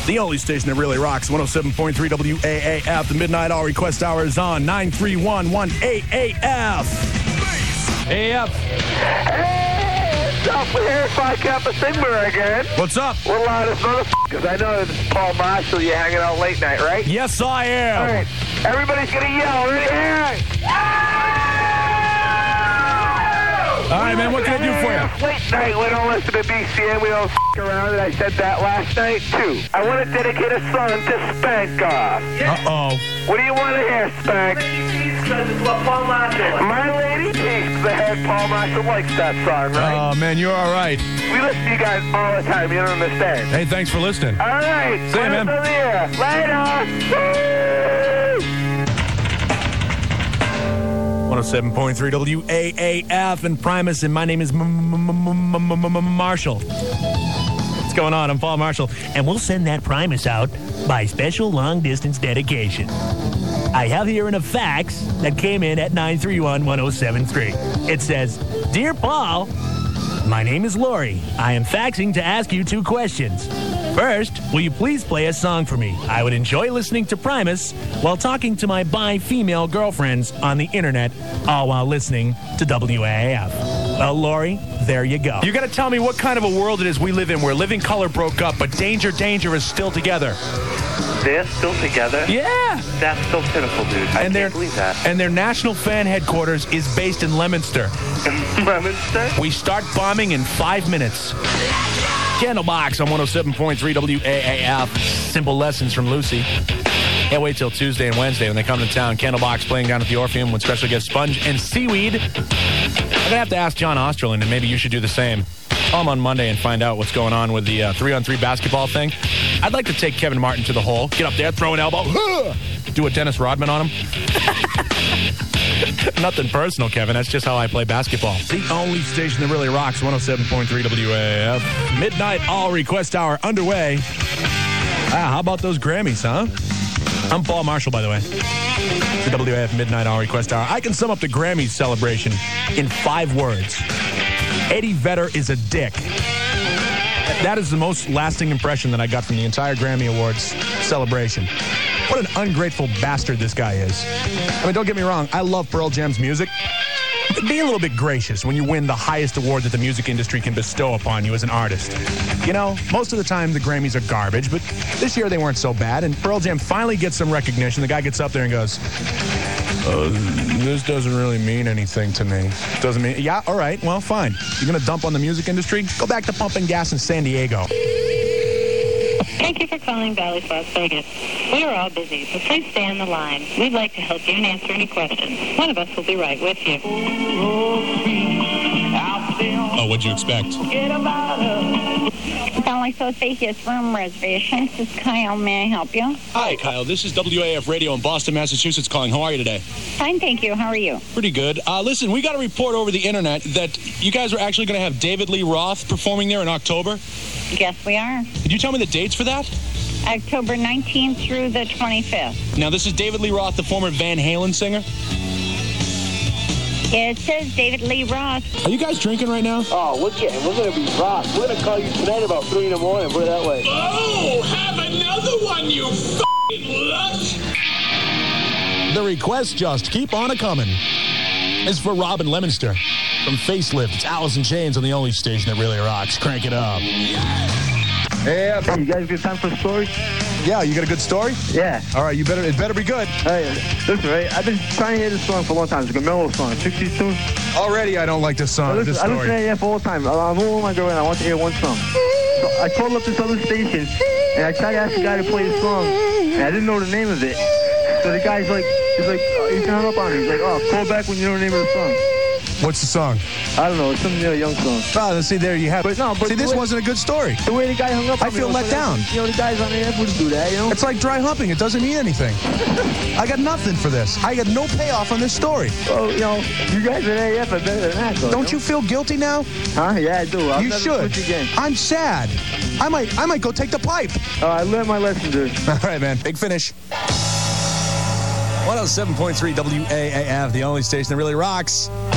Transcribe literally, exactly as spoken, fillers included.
The only station that really rocks, one oh seven point three W A A F. The Midnight All Request Hour is on nine three one one eight A F. A F. Hey, what's up? We're here at Phi Kappa Sigma again. What's up? We're loudest motherfuckers. I know this is Paul Marshall. You're hanging out late night, right? Yes, I am. All right. Everybody's going to yell. Ready? Here. All right, man, what can I do for you? Late night, we don't listen to B C M, we don't f*** around, and I said that last night, too. I want to dedicate a song to Spank Off. Uh-oh. What do you want to hear, Spank? Because it's what Paul Marshall. My Lady Peace, the head Paul Marshall likes that song, right? Oh, man, you're all right. We listen to you guys all the time, you don't understand. Hey, thanks for listening. All right. See you, man. Later. one oh seven point three W A A F and Primus, and my name is Marshall. What's going on? I'm Paul Marshall, and we'll send that Primus out by special long-distance dedication. I have here in a fax that came in at nine three one one oh seven three. It says, Dear Paul, my name is Lori. I am faxing to ask you two questions. First, will you please play a song for me? I would enjoy listening to Primus while talking to my bi-female girlfriends on the internet, all while listening to W A A F. Well, Lori, there you go. You got to tell me what kind of a world it is we live in where Living Color broke up, but Danger Danger is still together. They're still together? Yeah. That's so pitiful, dude. I and can't believe that. And their national fan headquarters is based in Leominster. Leominster? We start bombing in five minutes. Candlebox on one oh seven point three W A A F. Simple lessons from Lucy. Can't wait till Tuesday and Wednesday when they come to town. Candlebox playing down at the Orpheum with special guest Sponge and Seaweed. I'm going to have to ask John Osterland, and maybe you should do the same. Call him on Monday and find out what's going on with the uh, three-on-three basketball thing. I'd like to take Kevin Martin to the hole, get up there, throw an elbow, do a Dennis Rodman on him. Nothing personal, Kevin. That's just how I play basketball. The only station that really rocks, one oh seven point three W A A F. Midnight All Request Hour underway. Ah, how about those Grammys, huh? I'm Paul Marshall, by the way. It's the W A F Midnight All Request Hour. I can sum up the Grammys celebration in five words. Eddie Vedder is a dick. That is the most lasting impression that I got from the entire Grammy Awards celebration. What an ungrateful bastard this guy is. I mean, don't get me wrong. I love Pearl Jam's music. Be a little bit gracious when you win the highest award that the music industry can bestow upon you as an artist. You know, most of the time the Grammys are garbage, but this year they weren't so bad, and Pearl Jam finally gets some recognition. The guy gets up there and goes, uh, this doesn't really mean anything to me. Doesn't mean... Yeah, all right, well, fine. You're going to dump on the music industry? Go back to pumping gas in San Diego. Thank you for calling Bally's Las Vegas. We are all busy, so please stay on the line. We'd like to help you and answer any questions. One of us will be right with you. Oh, what'd you expect? Bally's Las Vegas room reservations. This is Kyle. May I help you? Hi, Kyle. This is W A F Radio in Boston, Massachusetts calling. How are you today? Fine, thank you. How are you? Pretty good. Uh, listen, we got a report over the internet that you guys are actually going to have David Lee Roth performing there in October. Yes, we are. Could you tell me the dates for that? October nineteenth through the twenty-fifth. Now, this is David Lee Roth, the former Van Halen singer. It says David Lee Roth. Are you guys drinking right now? Oh, we're getting, we're going to be rocked. We're going to call you tonight about three in the morning, put it that way. Oh, have another one, you f***ing lush. The requests just keep on a-coming. It's for Robin Lemonster from Facelift. It's Alice in Chains on the only station that really rocks. Crank it up. Hey, hey, you guys got time for a story? Yeah, you got a good story? Yeah. All right, you better. It better be good. Hey, listen, right? I've been trying to hear this song for a long time. It's like a mellow song, sixties tune. Already, I don't like this song. Listen, this I story. listen to A F all the time. I'm home with my girl and I want to hear one song. So I called up this other station and I tried to ask the guy to play the song and I didn't know the name of it. So the guy's like, he's like, oh, he's hung up on me. He's like, oh, call back when you know the name of the song. What's the song? I don't know. It's some you know, young song. Oh, see, there you have it. But no, but see, this way, wasn't a good story. The way the guy hung up on I me, feel let like, down. You know, the guys on the F wouldn't do that, you know? It's like dry humping. It doesn't mean anything. I got nothing for this. I got no payoff on this story. Oh, you know, you guys at A F are better than that, though. Don't you, you feel guilty now? Huh? Yeah, I do. I'll you never should. switch again. I'm sad. I might, I might go take the pipe. Uh, I learned my lesson, dude. All right, man. Big finish. one oh seven point three W A A F, the only station that really rocks.